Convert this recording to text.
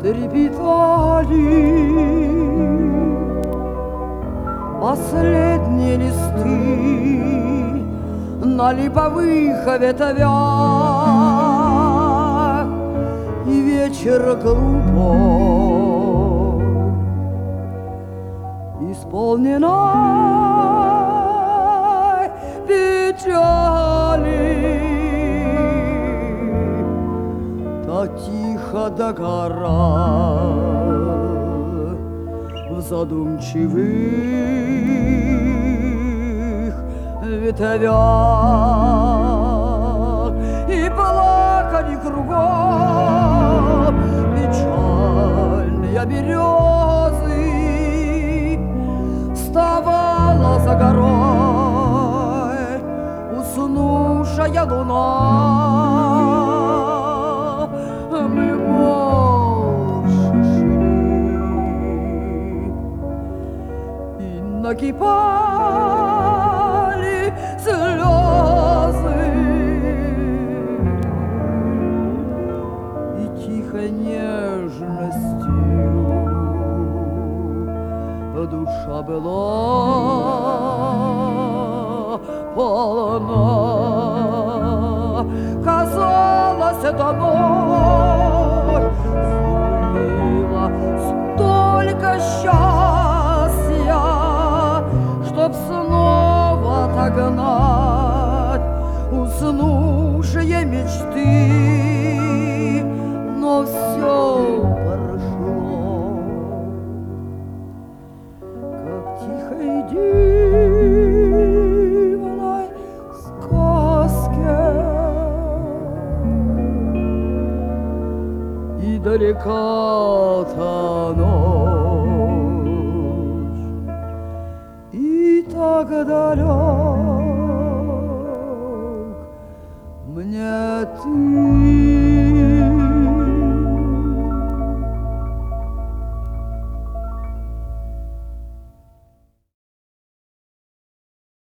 трепетали последние листы на липовых ветвях, и вечер глупо исполненной печали, так тихо догора в задумчивых ветвях, и плакали кругом печальные березы. Вставала за горой уснувшая луна. Мы молча шли, и накипали слезы, и тихой нежностью душа была полна. Казалось, эта ночь сулила столько счастья, чтоб снова отогнать уснувшие мечты. Но все прошло, как тихой дивной сказке, и далека та ночь, и так далек мне ты.